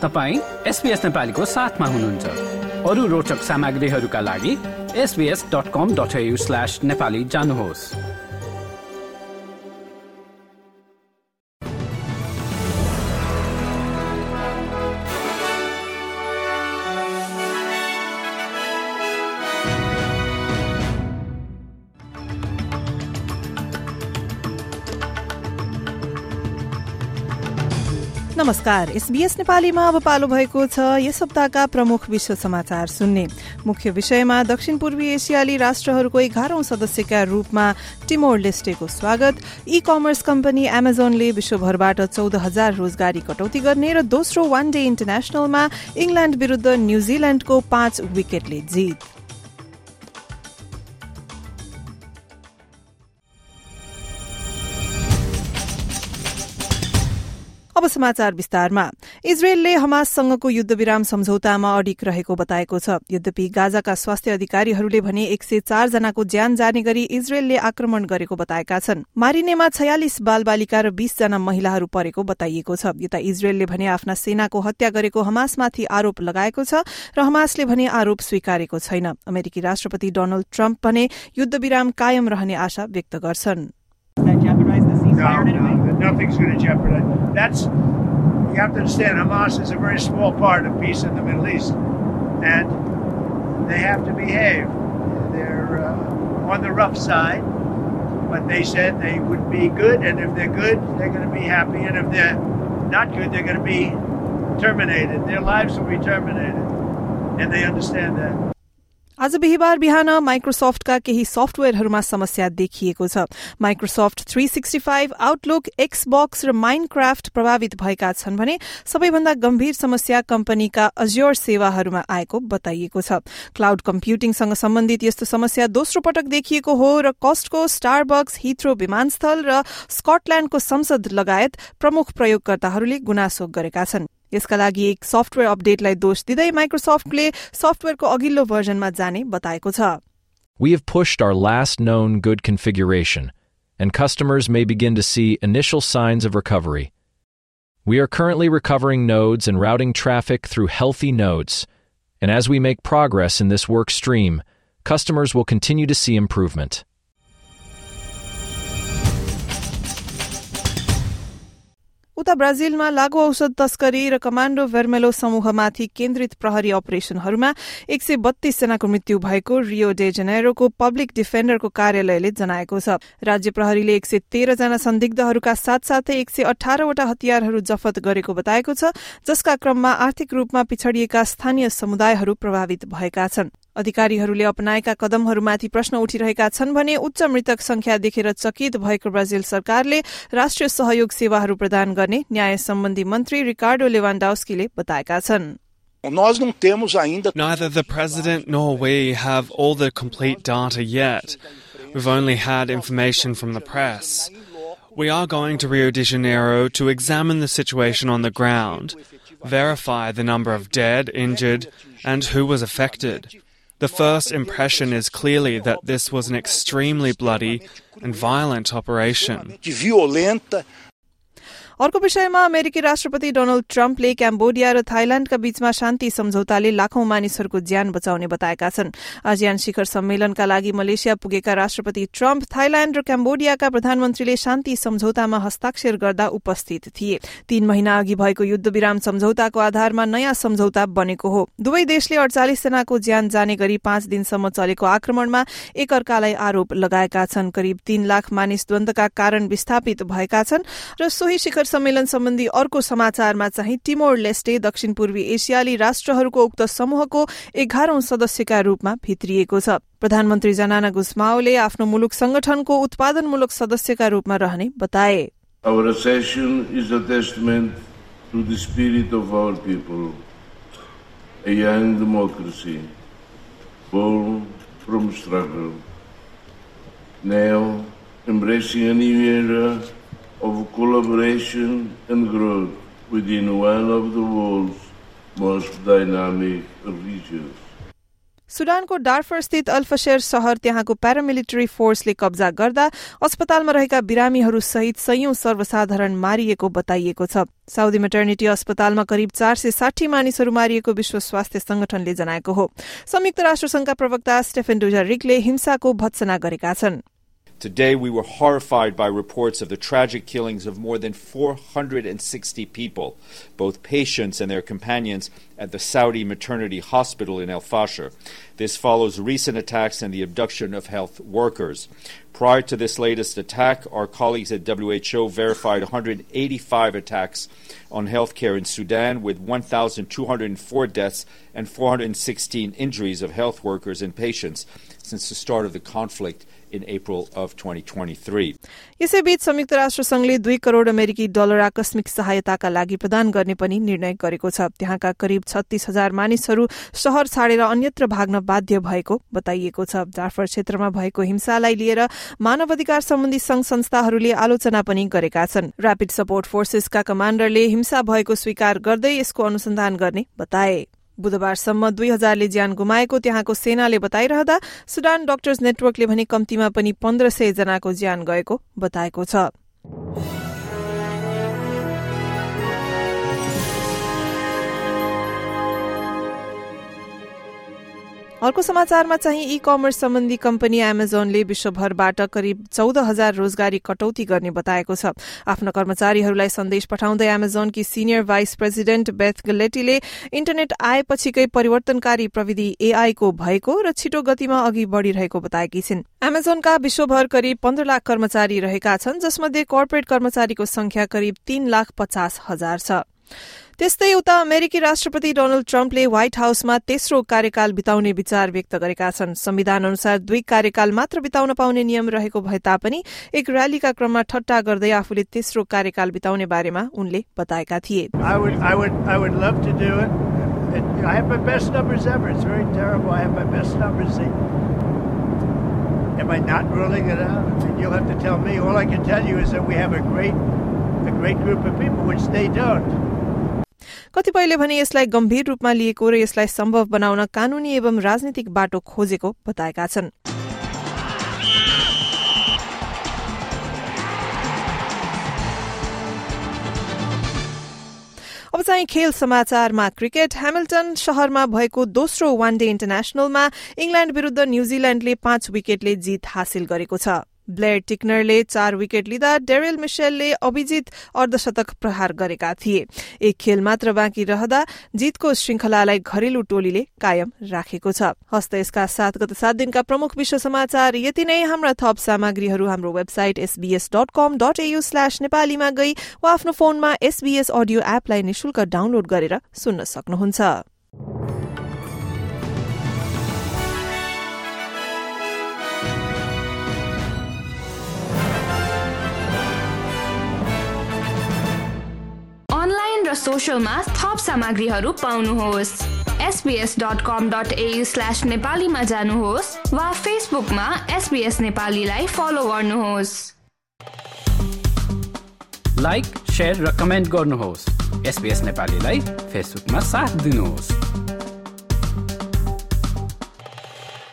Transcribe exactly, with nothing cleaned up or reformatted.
तपाईं एसबीएस नेपालीको साथमा हुनुहुन्छ। अरू रोचक सामग्रीहरूका लागि S B S dot com dot A U slash Nepali जानुहोस्। नमस्कार, एसबीएस नेपालीमा अब पालो भएको छ यस सप्ताहका प्रमुख विश्व समाचार सुन्ने। मुख्य विषयमा दक्षिण पूर्वी एसियाली राष्ट्रहरूको एघारौं सदस्यका रूपमा टिमोर लेस्टेको स्वागत, ई कमर्स कम्पनी एमाजोनले विश्वभरबाट चौध हजार रोजगारी कटौती गर्ने र दोस्रो वान डे इन्टरनेशनलमा इंग्ल्याण्ड विरूद्ध न्यूजील्याण्डको पाँच विकेटले जित। अब समाचार विस्तारमा। इजरायलले हमाससँगको युद्धविराम सम्झौतामा अडिग रहेको बताएको छ। यद्यपि गाजाका स्वास्थ्य अधिकारीहरूले भने एक सय चार जनाको ज्यान जाने गरी इजरायलले आक्रमण गरेको बताएका छन्। मारिनेमा छयालिस बालबालिका र बीस जना महिलाहरू परेको बताइएको छ। यता इजरायलले भने आफ्ना सेनाको हत्या गरेको हमासमाथि आरोप लगाएको छ र हमासले भने आरोप स्वीकारेको छैन। अमेरिकी राष्ट्रपति डोनाल्ड ट्रम्प भने युद्धविराम कायम रहने आशा व्यक्त गर्छन्। No, no, nothing's going to jeopardize. That's, you have to understand, Hamas is a very small part of peace in the Middle East, and they have to behave. They're uh, on the rough side, but they said they would be good, and if they're good, they're going to be happy, and if they're not good, they're going to be terminated. Their lives will be terminated, and they understand that. आज बिहिबार बिहान माइक्रोसफ्टका केही सफ्टवेयरहरूमा समस्या देखिएको छ। Microsoft three sixty five, Outlook, Xbox र Minecraft प्रभावित भएका छन् भने सबैभन्दा गम्भीर समस्या कम्पनीका अज्योर सेवाहरूमा आएको बताइएको छ। क्लाउड कम्प्युटिङसँग सम्बन्धित यस्तो समस्या दोस्रो पटक देखिएको हो र कस्टको, स्टारबक्स, हिथ्रो विमानस्थल र स्कटल्याण्डको संसद लगायत प्रमुख प्रयोगकर्ताहरूले गुनासो गरेका छन्। यसका लागि एक सफ्टवेयर अपडेटलाई दोष दिँदै माइक्रोसफ्टले सफ्टवेयरको अघिल्लो भर्जनमा जाने बताएको छ। We have pushed our last known good configuration, and customers may begin to see initial signs of recovery. We are currently recovering nodes and routing traffic through healthy nodes, and as we make progress in this work stream, customers will continue to see improvement. उता ब्राजिलमा लागू औषध तस्करी र commando भेर्मेलो समूहमाथि केन्द्रित प्रहरी अपरेशनहरूमा एक सय बत्तीस जनाको मृत्यु भएको रियो डे जेनेरोको पब्लिक डिफेन्डरको कार्यालयले जनाएको छ। राज्य प्रहरीले एक सय तेह्र जना संदिग्धहरूका साथसाथै एक सय अठारवटा हतियारहरू जफत गरेको बताएको छ, जसका क्रममा आर्थिक रूपमा पिछडिएका स्थानीय समुदायहरू प्रभावित भएका छन्। अधिकारीहरूले अपनाएका कदमहरूमाथि प्रश्न उठिरहेका छन् भने उच्च मृतक संख्या देखेर चकित भएको ब्राजिल सरकारले राष्ट्रिय सहयोग सेवाहरू प्रदान गर्ने न्याय सम्बन्धी मन्त्री रिकार्डो लेवान्डाउस्कीले बताएका छन्। Neither the president nor we have all the complete data yet. We've only had information from the press. We are going to Rio de Janeiro to examine the situation on the ground, verify the number of dead, injured, and who was affected. The first impression is clearly that this was an extremely bloody and violent operation. अर्को विषयमा अमेरिकी राष्ट्रपति Donald ट्रम्पले Cambodia र थाइल्याण्डका बीचमा शान्ति सम्झौताले लाखौं मानिसहरूको ज्यान बचाउने बताएका छन्। आसियान शिखर सम्मेलनका लागि मलेसिया पुगेका राष्ट्रपति ट्रम्प थाइल्याण्ड र क्याम्बोडियाका प्रधानमन्त्रीले शान्ति सम्झौतामा हस्ताक्षर गर्दा उपस्थित थिए। तीन महिना अघि भएको युद्धविराम सम्झौताको आधारमा नयाँ सम्झौता बनेको हो। दुवै देशले अडचालिस जनाको ज्यान जाने गरी पाँच दिनसम्म चलेको आक्रमणमा एक अर्कालाई आरोप लगाएका छन्। करिब तीन लाख मानिस द्वन्द्वका कारण विस्थापित भएका छन् र सोही शिखर सम्मेलन सम्बन्धी अर्को समाचारमा चाहिँ टिमोर लेस्टे दक्षिण पूर्वी एसियाली राष्ट्रहरूको उक्त समूहको एघारौं सदस्यका रूपमा भित्रिएको छ। प्रधानमन्त्री जनाना गुस्माओले आफ्नो मुलुक संगठनको उत्पादनमूलक सदस्यका रूपमा रहने बताए। Our accession is a testament to the spirit of our people, a young democracy born from struggle, now embracing a new era of collaboration and growth within one of the world's most dynamic regions. सुडानको डार्फर स्थित अल्फशेर शहर त्यहाँको प्यारामिलिटरी फोर्सले कब्जा गर्दा अस्पतालमा रहेका बिरामीहरू सहित सयौं सर्वसाधारण मारिएको बताइएको छ। साउदी मेटर्निटी अस्पतालमा करिब चार सय साठी मानिसहरू मारिएको विश्व स्वास्थ्य संगठनले जनाएको हो। संयुक्त राष्ट्रसंघका प्रवक्ता स्टेफेन डुजारिकले हिंसाको भत्सना गरेका छन्। Today we were horrified by reports of the tragic killings of more than four hundred sixty people, both patients and their companions, at the Saudi Maternity Hospital in El Fasher. This follows recent attacks and the abduction of health workers. Prior to this latest attack, our colleagues at W H O verified one hundred eighty-five attacks on healthcare in Sudan, with one thousand two hundred four deaths and four hundred sixteen injuries of health workers and patients since the start of the conflict in April of twenty twenty-three. यसैबीच संयुक्त राष्ट्र संघले दुई करोड़ अमेरिकी dollar आकस्मिक सहायताका लागि प्रदान गर्ने पनि निर्णय गरेको छ। त्यहाँका करिब छत्तीस हजार मानिसहरू शहर छाडेर अन्यत्र भाग्न बाध्य भएको बताइएको छ। डार्फर क्षेत्रमा भएको हिंसालाई लिएर मानवाधिकार सम्बन्धी संघ संस्थाहरूले आलोचना पनि गरेका छन्। र्यापिड सपोर्ट फोर्सेसका कमाण्डरले हिंसा भएको स्वीकार गर्दै यसको अनुसन्धान गर्ने बताए। बुधबारसम्म दुई हजारले ज्यान गुमाएको त्यहाँको सेनाले बताइरहँदा सुडान डाक्टर्स नेटवर्कले भने कम्तीमा पनि पन्ध्र सय जनाको ज्यान गएको बताएको छ। अर्को समाचारमा चाहिँ ई कमर्स सम्बन्धी कम्पनी एमाजोनले विश्वभरबाट करिब चौध हजार रोजगारी कटौती गर्ने बताएको छ। आफ्ना कर्मचारीहरूलाई सन्देश पठाउँदै एमाजोनकी सिनियर भाइस प्रेसिडेन्ट बेथ गलेटीले इन्टरनेट आएपछिकै परिवर्तनकारी प्रविधि एआई को भएको र छिटो गतिमा अघि बढ़िरहेको बताएकी छिन्। एमाजोनका विश्वभर करिब पन्ध्र लाख कर्मचारी रहेका छन्, जसमध्ये कर्पोरेट कर्मचारीको संख्या करिब तीन लाख पचास हजार छ। त्यस्तै उता अमेरिकी राष्ट्रपति डोनाल्ड ट्रम्पले व्हाइट हाउसमा तेस्रो कार्यकाल बिताउने विचार व्यक्त गरेका छन्। संविधान अनुसार दुई कार्यकाल मात्र बिताउन पाउने नियम रहेको भए तापनि एक र्यालीका क्रममा ठट्टा गर्दै आफूले तेस्रो कार्यकाल बिताउने बारेमा उनले बताएका थिए। I would, I would, I would love to do it. it. I have my best numbers ever. It's very terrible. I have my best numbers. Am I not ruling it out? I mean, you'll have to tell me. All I can tell you is that we have a great, a great group of people, which they don't. कतिपयले भने यसलाई गम्भीर रूपमा लिएको र यसलाई सम्भव बनाउन कानूनी एवं राजनीतिक बाटो खोजेको बताएका छन्। अब चाहिँ खेल समाचारमा क्रिकेट। ह्यामिल्टन शहरमा भएको दोस्रो वान डे इन्टरनेशनलमा इंग्ल्याण्ड विरूद्ध न्यूजील्याण्डले पाँच विकेटले जीत हासिल गरेको छ। ब्लेयर टिक्नरले चार विकेट लिँदा डेरेल मिशेलले अभिजित अर्धशतक प्रहार गरेका थिए। एक खेल मात्र बाँकी रहँदा जीतको श्रृंखलालाई घरेलु टोलीले कायम राखेको छ। हस्त यसका साथ गत सात दिनका प्रमुख विश्व समाचार यति नै। हाम्रा थप सामग्रीहरू हाम्रो website SBS dot com dot AU slash नेपालीमा गई वा आफ्नो फोनमा एसबीएस अडियो एपलाई निशुल्क डाउनलोड गरेर सुन्न सक्नुहुन्छ। सोशलमा थप सामग्रीहरू पाउनुहोस्। SBS dot com dot AU slash नेपालीमा जानुहोस् वा फेसबुकमा एसबीएस नेपालीलाई फलो गर्नुहोस्। लाइक, शेयर र कमेन्ट गर्नुहोस्। एसबीएस नेपालीलाई फेसबुकमा साथ दिनुहोस्।